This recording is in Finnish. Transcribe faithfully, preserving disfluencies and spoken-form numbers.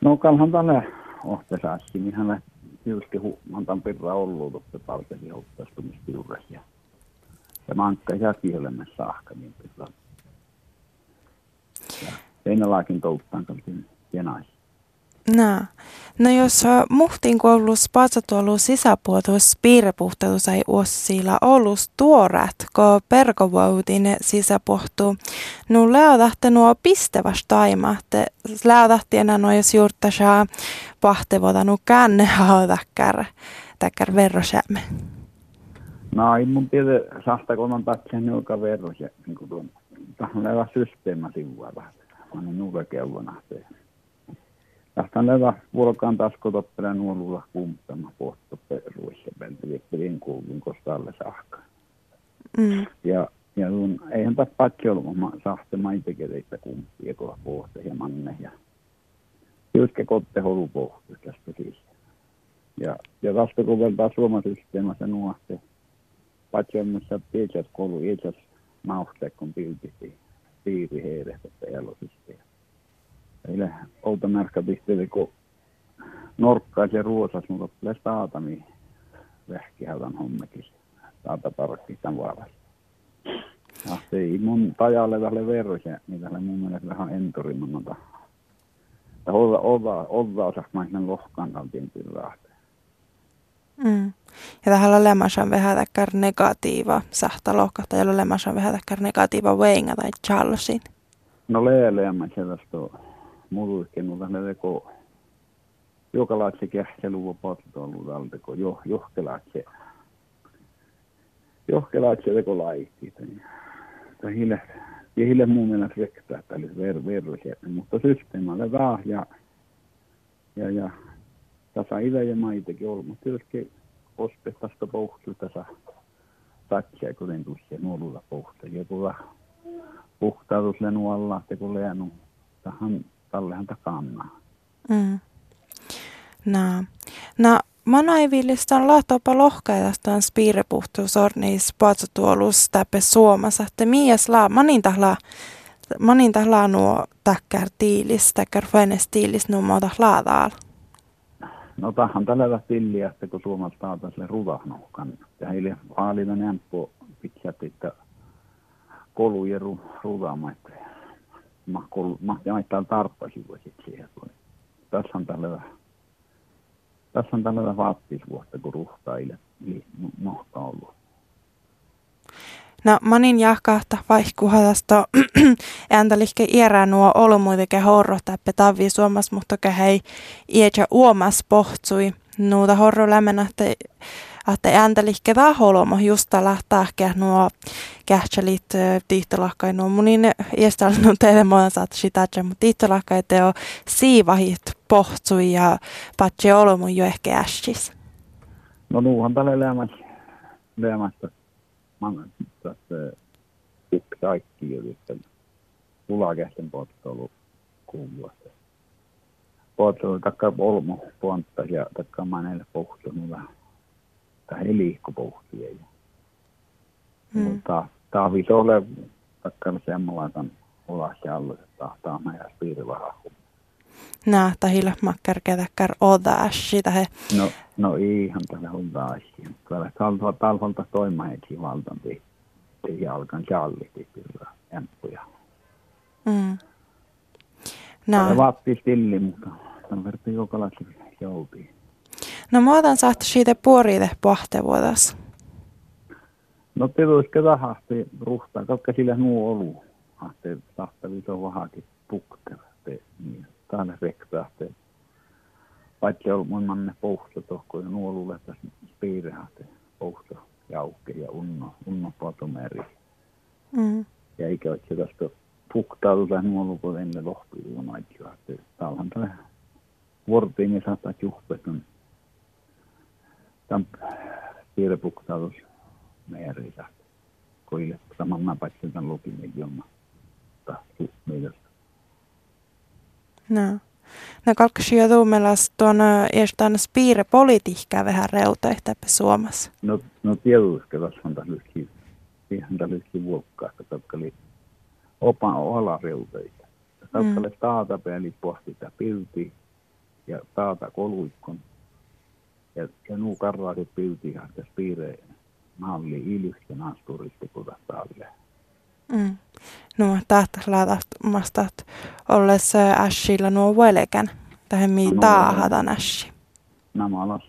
No kalhan tälle ohtesassi, niin hän just huumantan pirra ollut tuossa palkesi houttastumistiuressa. Ja, ja mankka jäki olemme saakka niin pirra. Ja seinälaakin touttaan kaltiin jenais. No. No jos muhtiin koulussa patsatuolu sisäpuotus piirrepuhtetus ei uossilla ollut tuoreet, kun perkovoutin sisäpuhtuu. No lähdätte nuo pisteväs taima, että lähdätte enää nuo jos juurtasaa pahtevuota nuo känne haudakkar, takkar verrosäämme. No ei mun tiedä sahtakonon takseen joka verros, niin kuin tuon, tähän levä systeemä sivua vähän, vaan niin nuuka kellona. Lähtään levä vuorokaan taas kotoppelä nuolulla kumppama pohto peruissa peltiin kuulun kostalle saakka. Mm. Ja, ja tuon, eihän taas patsi ollut, mä sahte maitekereitä kumppia kolla pohto ja manne ja jytkä kotte holu pohto tästä siis. Ja, ja tästä kun vertaa suomasysteemassa nuohte, patsi on missä pietsät koulu, iätsät nauhte, kun piltisti piiri heirehtettä jalosysteemä. Eilen outa märkä pisteeli, kun norkkaisi ja ruosas, mutta tulee staata, niin vähkihävän hommekin. Staata parkki tämän vaarassa. Ja se ei mun tajalle tälle verroisia, niin tälle mun mielestä vähän entorimannota. Ja olla, olla, olla osas maisen lohkaan taltiin pirraahteen. Mm. Ja tähän lemmas on vähän täkkär negatiiva sahta lohkahta, jolla lemmas on vähän täkkär negatiiva veinga tai chalsin. No leeleämmä sellaista muruikin, mutta ne teko jokalaatse kähtelyvä pattoilu tältä, kun jo, johkelaatse johkelaatse teko laihti. Tai hille, ja hille mun mielestä rektää, että olisi ver, verroisia, mutta systeemalle vähän ja ja, ja tässä idä ja maitakin ollut, mutta tietysti ospehtaista pohtuu tässä tatsia, kuten tuossa nuolulla pohtuu. Joku vähän puhtautus lenualla, teko leenu tähän tallehan takannaa. Mm. No, no manaivillista on lahtopa lohkaidastaan spiirepuhtuusorniis paatsotuolus täpä Suomessa, että mies laa, manin tahla, manin tahla nuo takkar tiilis, takkar fänes tiilis nuo muuta laadaal. No tähän tällä tilliä, että kun Suomessa taataan sille rudahnohkan, ja heille haalilla nämpö pitsät, että kolu ja ru, rudaamaita. Mahti aittaa tarppasivu sitten siihen. Tässä on tällä tässä on tällä vaattisvuotta, kun ruhtaille mohta ollut. No manin jahkahta vaihkuhadasta ääntälikke iärää nuo olomuitike horro täppä tavi suomas, mutta hei iätsä uomas pohtsui. Nuuta horro lämmenä, että ääntälikke taholomo justa lähtääkään nuo kähtsälit tiihtolahkai nuo munin iästälän teille muuta saata sitä, mutta tiihtolahkai teo siivahit pohtsui ja patsi olomu jo ehkä ässis. No nuuhan tälle lämmästä lämmästä man tässä kaikki että ulakästen pottoilu kuuluessa. Pottoilu takkaa olmo pontta ja takkaa maneille pohtunut vähän. Tai ei liikku pohtia. Mm. Mutta tahvis ole takkaa semmoinen ulas ja alle, että tahtaa meidän piirivahahu. Nää, tahilla makkärkeä takkar odaasi tähän. No, no ihan tällä odaasi. Kyllä talva talvalta toimaheeksi valtan ei alkan jallisti kyllä emppuja. Mm. No. Tämä vaatti stilli, mutta tämän verran jokalaksi joutii. No mä otan saattu siitä puoriite pahtevuotas. No tietysti tahasti ruhtaa, koska sillä nuu olu. Ahte tahtavi se on vähänkin pukteva. Niin, täällä rektahte. Paitsi on mun manne pohto tohko ja nuu olulle tässä piirehahte pohto jauke ja unno, unno patomeri. Mm. Ja eikä ole se tästä puktautu tai nuu olu, kun ennen lohtuu on aikaa. Täällähän tämä vuortiin ja saattaa juhpetun. Tämän piirrepuktautus määrissä, kun ei saman napaitsen tämän lukinekin on meidän. No. No kalkkasi jo tuumelas tuon eestään piirrepolitiikkaa vähän reutoihtääpä Suomessa. No, no tietysti tässä on tällaisia, ihan tällaisia vuokkaa, jotka oli opan alareutoita. Jotka oli taatapääli pohti sitä piltiä. taata koluikkon. Ja, ja nuu karraasit pyytihän tässä piireen malli ilystä naasturisti kuta talle. Mm. No tahtas laatat mastat olles ässillä nuo velkän. Tähän mii No, taahatan ässi. Nämä alas